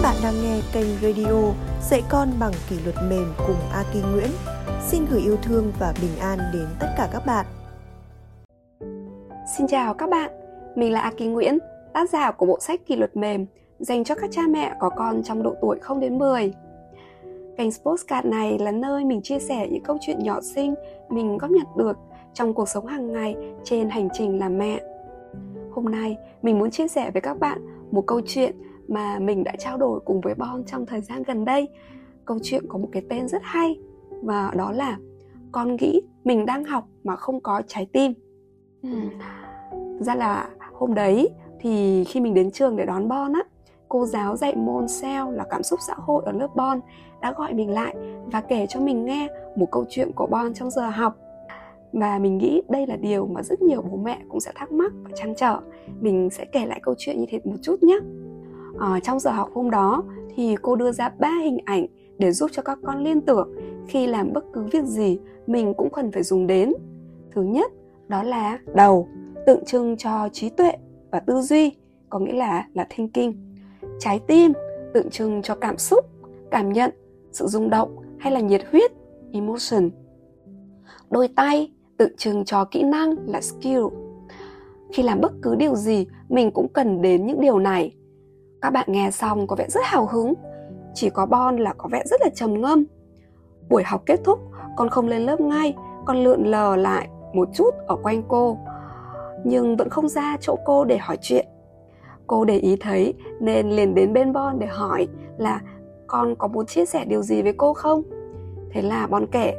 bạn đang nghe kênh radio Dạy Con Bằng Kỷ Luật Mềm cùng Aki Nguyễn. Xin gửi yêu thương và bình an đến tất cả các bạn. Xin chào các bạn, mình là Aki Nguyễn, tác giả của bộ sách Kỷ Luật Mềm dành cho các cha mẹ có con trong độ tuổi 0 đến 10. Kênh podcast này là nơi mình chia sẻ những câu chuyện nhỏ xinh mình góp nhặt được trong cuộc sống hàng ngày trên hành trình làm mẹ. Hôm nay mình muốn chia sẻ với các bạn một câu chuyện mà mình đã trao đổi cùng với Bon trong thời gian gần đây. Câu chuyện có một cái tên rất hay, và đó là con nghĩ mình đang học mà không có trái tim. Ra là hôm đấy thì khi mình đến trường để đón Bon á, cô giáo dạy môn SEL là cảm xúc xã hội ở lớp Bon đã gọi mình lại và kể cho mình nghe một câu chuyện của Bon trong giờ học. Và mình nghĩ đây là điều mà rất nhiều bố mẹ cũng sẽ thắc mắc và trăn trở. Mình sẽ kể lại câu chuyện như thế một chút nhé. Trong giờ học hôm đó thì cô đưa ra 3 hình ảnh để giúp cho các con liên tưởng khi làm bất cứ việc gì mình cũng cần phải dùng đến. Thứ nhất, đó là đầu, tượng trưng cho trí tuệ và tư duy, có nghĩa là thinking. Trái tim, tượng trưng cho cảm xúc, cảm nhận, sự rung động hay là nhiệt huyết, emotion. Đôi tay, tượng trưng cho kỹ năng là skill. Khi làm bất cứ điều gì, mình cũng cần đến những điều này. Các bạn nghe xong có vẻ rất hào hứng, chỉ có Bon là có vẻ rất là trầm ngâm. Buổi học kết thúc, con không lên lớp ngay, con lượn lờ lại một chút ở quanh cô, nhưng vẫn không ra chỗ cô để hỏi chuyện. Cô để ý thấy nên liền đến bên Bon để hỏi là con có muốn chia sẻ điều gì với cô không? Thế là Bon kể,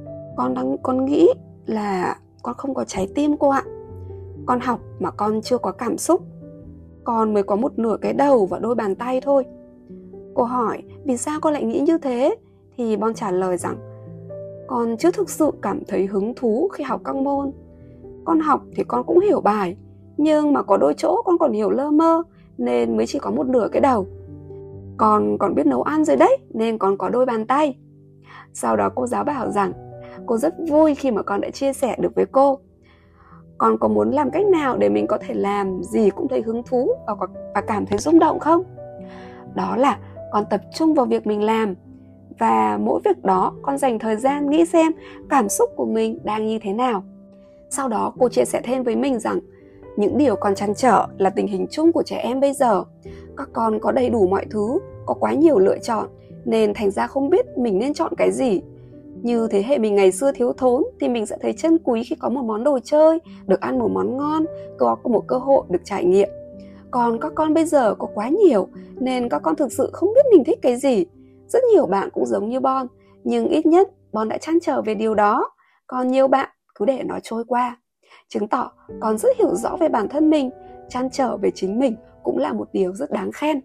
con nghĩ là con không có trái tim cô ạ. Con học mà con chưa có cảm xúc. Con mới có một nửa cái đầu và đôi bàn tay thôi. Cô hỏi vì sao con lại nghĩ như thế, thì Bon trả lời rằng con chưa thực sự cảm thấy hứng thú khi học các môn. Con học thì con cũng hiểu bài, nhưng mà có đôi chỗ con còn hiểu lơ mơ nên mới chỉ có một nửa cái đầu. Con còn biết nấu ăn rồi đấy, nên con có đôi bàn tay. Sau đó cô giáo bảo rằng cô rất vui khi mà con đã chia sẻ được với cô. Con có muốn làm cách nào để mình có thể làm gì cũng thấy hứng thú và cảm thấy rung động không? Đó là con tập trung vào việc mình làm, và mỗi việc đó con dành thời gian nghĩ xem cảm xúc của mình đang như thế nào. Sau đó cô chia sẻ thêm với mình rằng những điều con trăn trở là tình hình chung của trẻ em bây giờ. Các con có đầy đủ mọi thứ, có quá nhiều lựa chọn, nên thành ra không biết mình nên chọn cái gì. Như thế hệ mình ngày xưa thiếu thốn thì mình sẽ thấy trân quý khi có một món đồ chơi, được ăn một món ngon, có một cơ hội được trải nghiệm. Còn các con bây giờ có quá nhiều nên các con thực sự không biết mình thích cái gì. Rất nhiều bạn cũng giống như Bon, nhưng ít nhất Bon đã trăn trở về điều đó. Còn nhiều bạn cứ để nó trôi qua, chứng tỏ con rất hiểu rõ về bản thân mình. Trăn trở về chính mình cũng là một điều rất đáng khen.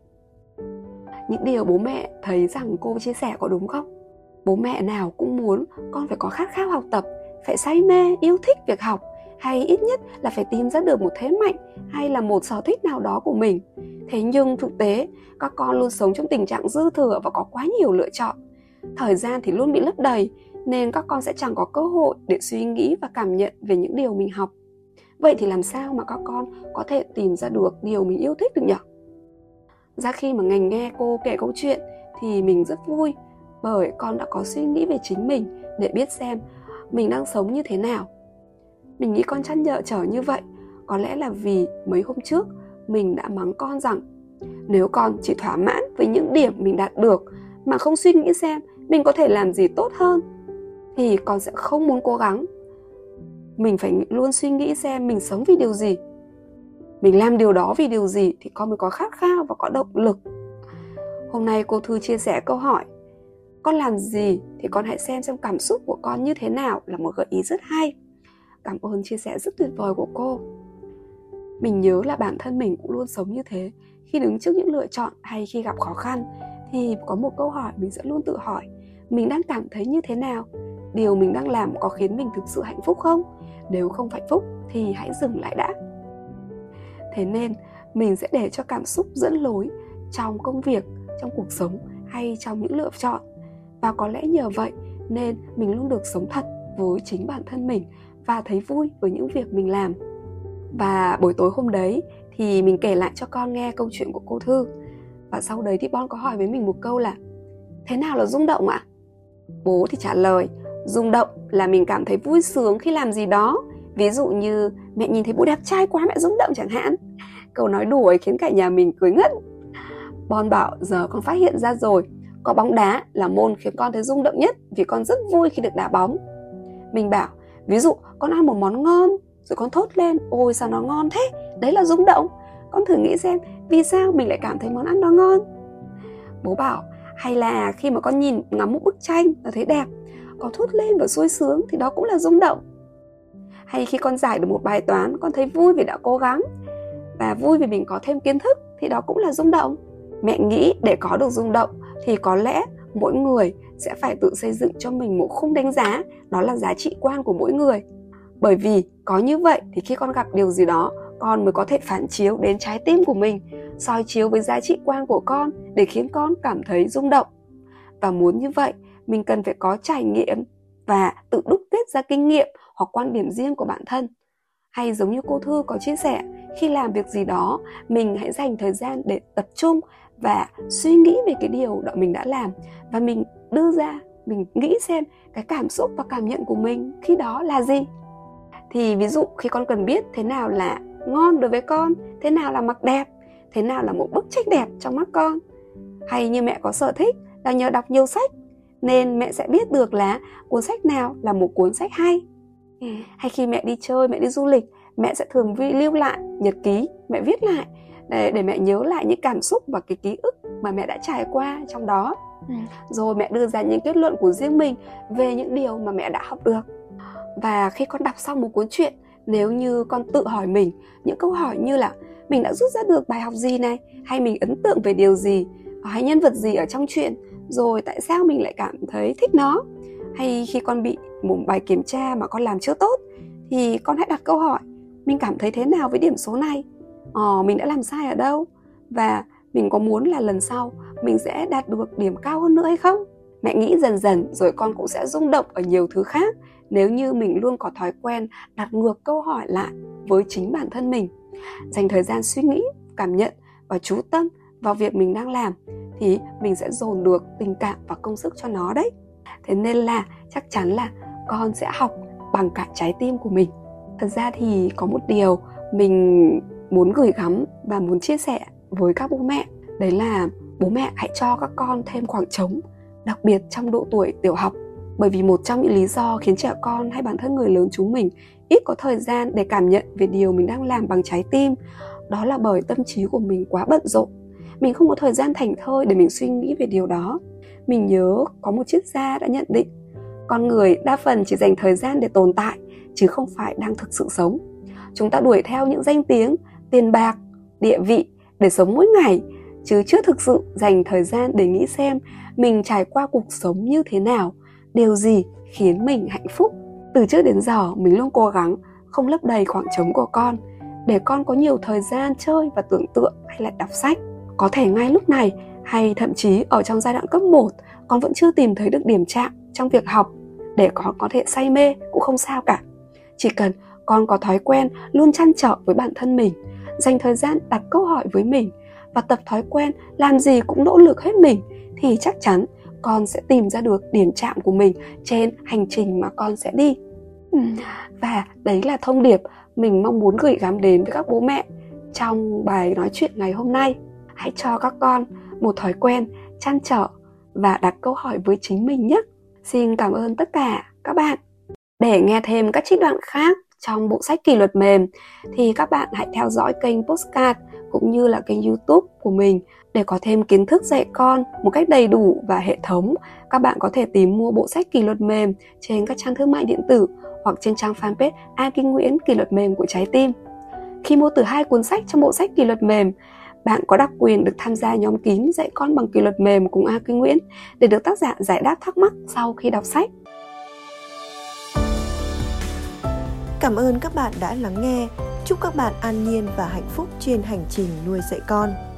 Những điều bố mẹ thấy rằng cô chia sẻ có đúng không? Bố mẹ nào cũng muốn con phải có khát khao học tập, phải say mê, yêu thích việc học, hay ít nhất là phải tìm ra được một thế mạnh hay là một sở thích nào đó của mình. Thế nhưng thực tế, các con luôn sống trong tình trạng dư thừa và có quá nhiều lựa chọn. Thời gian thì luôn bị lấp đầy, nên các con sẽ chẳng có cơ hội để suy nghĩ và cảm nhận về những điều mình học. Vậy thì làm sao mà các con có thể tìm ra được điều mình yêu thích được nhỉ? Ra khi mà ngành nghe cô kể câu chuyện thì mình rất vui, bởi con đã có suy nghĩ về chính mình để biết xem mình đang sống như thế nào. Mình nghĩ con trăn trở như vậy có lẽ là vì mấy hôm trước mình đã mắng con rằng nếu con chỉ thỏa mãn với những điểm mình đạt được mà không suy nghĩ xem mình có thể làm gì tốt hơn, thì con sẽ không muốn cố gắng. Mình phải luôn suy nghĩ xem mình sống vì điều gì, mình làm điều đó vì điều gì thì con mới có khát khao và có động lực. Hôm nay cô Thư chia sẻ câu hỏi con làm gì thì con hãy xem cảm xúc của con như thế nào là một gợi ý rất hay. Cảm ơn chia sẻ rất tuyệt vời của cô. Mình nhớ là bản thân mình cũng luôn sống như thế. Khi đứng trước những lựa chọn hay khi gặp khó khăn thì có một câu hỏi mình sẽ luôn tự hỏi: mình đang cảm thấy như thế nào? Điều mình đang làm có khiến mình thực sự hạnh phúc không? Nếu không hạnh phúc thì hãy dừng lại đã. Thế nên mình sẽ để cho cảm xúc dẫn lối trong công việc, trong cuộc sống hay trong những lựa chọn. Và có lẽ nhờ vậy nên mình luôn được sống thật với chính bản thân mình và thấy vui với những việc mình làm. Và buổi tối hôm đấy thì mình kể lại cho con nghe câu chuyện của cô Thư. Và sau đấy thì Bon có hỏi với mình một câu là: thế nào là rung động ạ? Bố thì trả lời: rung động là mình cảm thấy vui sướng khi làm gì đó. Ví dụ như mẹ nhìn thấy bố đẹp trai quá mẹ rung động chẳng hạn. Câu nói đùa ấy khiến cả nhà mình cười ngất. Bon bảo giờ con phát hiện ra rồi, có bóng đá là môn khiến con thấy rung động nhất vì con rất vui khi được đá bóng. Mình bảo ví dụ con ăn một món ngon rồi con thốt lên: ôi sao nó ngon thế, đấy là rung động. Con thử nghĩ xem vì sao mình lại cảm thấy món ăn đó ngon. Bố bảo hay là khi mà con ngắm một bức tranh và thấy đẹp, con thốt lên và sung sướng thì đó cũng là rung động. Hay khi con giải được một bài toán, con thấy vui vì đã cố gắng và vui vì mình có thêm kiến thức thì đó cũng là rung động. Mẹ nghĩ để có được rung động thì có lẽ mỗi người sẽ phải tự xây dựng cho mình một khung đánh giá, đó là giá trị quan của mỗi người. Bởi vì có như vậy thì khi con gặp điều gì đó, con mới có thể phản chiếu đến trái tim của mình, soi chiếu với giá trị quan của con để khiến con cảm thấy rung động. Và muốn như vậy, mình cần phải có trải nghiệm và tự đúc kết ra kinh nghiệm hoặc quan điểm riêng của bản thân. Hay giống như cô Thư có chia sẻ, khi làm việc gì đó, mình hãy dành thời gian để tập trung và suy nghĩ về cái điều đó mình đã làm. Và mình đưa ra, mình nghĩ xem cái cảm xúc và cảm nhận của mình khi đó là gì. Thì ví dụ khi con cần biết thế nào là ngon đối với con, thế nào là mặc đẹp, thế nào là một bức tranh đẹp trong mắt con. Hay như mẹ có sở thích là nhờ đọc nhiều sách, nên mẹ sẽ biết được là cuốn sách nào là một cuốn sách hay. Hay khi mẹ đi chơi, mẹ đi du lịch, mẹ sẽ thường lưu lại nhật ký, mẹ viết lại để mẹ nhớ lại những cảm xúc và cái ký ức mà mẹ đã trải qua trong đó. Rồi mẹ đưa ra những kết luận của riêng mình về những điều mà mẹ đã học được. Và khi con đọc xong một cuốn truyện, nếu như con tự hỏi mình những câu hỏi như là mình đã rút ra được bài học gì này, hay mình ấn tượng về điều gì, hay nhân vật gì ở trong truyện, rồi tại sao mình lại cảm thấy thích nó. Hay khi con bị một bài kiểm tra mà con làm chưa tốt, thì con hãy đặt câu hỏi: mình cảm thấy thế nào với điểm số này? Mình đã làm sai ở đâu? Và mình có muốn là lần sau mình sẽ đạt được điểm cao hơn nữa hay không? Mẹ nghĩ dần dần rồi con cũng sẽ rung động ở nhiều thứ khác nếu như mình luôn có thói quen đặt ngược câu hỏi lại với chính bản thân mình. Dành thời gian suy nghĩ, cảm nhận và chú tâm vào việc mình đang làm thì mình sẽ dồn được tình cảm và công sức cho nó đấy. Thế nên là chắc chắn là con sẽ học bằng cả trái tim của mình. Thật ra thì có một điều mình muốn gửi gắm và muốn chia sẻ với các bố mẹ, đấy là bố mẹ hãy cho các con thêm khoảng trống, đặc biệt trong độ tuổi tiểu học. Bởi vì một trong những lý do khiến trẻ con hay bản thân người lớn chúng mình ít có thời gian để cảm nhận về điều mình đang làm bằng trái tim, đó là bởi tâm trí của mình quá bận rộn. Mình không có thời gian thảnh thơi để mình suy nghĩ về điều đó. Mình nhớ có một triết gia đã nhận định, con người đa phần chỉ dành thời gian để tồn tại, chứ không phải đang thực sự sống. Chúng ta đuổi theo những danh tiếng, tiền bạc, địa vị để sống mỗi ngày, chứ chưa thực sự dành thời gian để nghĩ xem mình trải qua cuộc sống như thế nào, điều gì khiến mình hạnh phúc. Từ trước đến giờ mình luôn cố gắng không lấp đầy khoảng trống của con, để con có nhiều thời gian chơi và tưởng tượng hay là đọc sách. Có thể ngay lúc này hay thậm chí ở trong giai đoạn cấp 1, con vẫn chưa tìm thấy được điểm chạm trong việc học để con có thể say mê cũng không sao cả. Chỉ cần con có thói quen luôn trăn trở với bản thân mình, dành thời gian đặt câu hỏi với mình và tập thói quen làm gì cũng nỗ lực hết mình, thì chắc chắn con sẽ tìm ra được điểm chạm của mình trên hành trình mà con sẽ đi. Và đấy là thông điệp mình mong muốn gửi gắm đến với các bố mẹ trong bài nói chuyện ngày hôm nay. Hãy cho các con một thói quen trăn trở và đặt câu hỏi với chính mình nhé. Xin cảm ơn tất cả các bạn. Để nghe thêm các trích đoạn khác trong bộ sách Kỷ luật mềm thì các bạn hãy theo dõi kênh Podcast cũng như là kênh YouTube của mình để có thêm kiến thức dạy con một cách đầy đủ và hệ thống. Các bạn có thể tìm mua bộ sách Kỷ luật mềm trên các trang thương mại điện tử hoặc trên trang fanpage A Kinh Nguyễn Kỷ luật mềm của trái tim. Khi mua từ 2 cuốn sách trong bộ sách Kỷ luật mềm, bạn có đặc quyền được tham gia nhóm kín dạy con bằng kỷ luật mềm cùng A Kinh Nguyễn để được tác giả giải đáp thắc mắc sau khi đọc sách. Cảm ơn các bạn đã lắng nghe. Chúc các bạn an nhiên và hạnh phúc trên hành trình nuôi dạy con.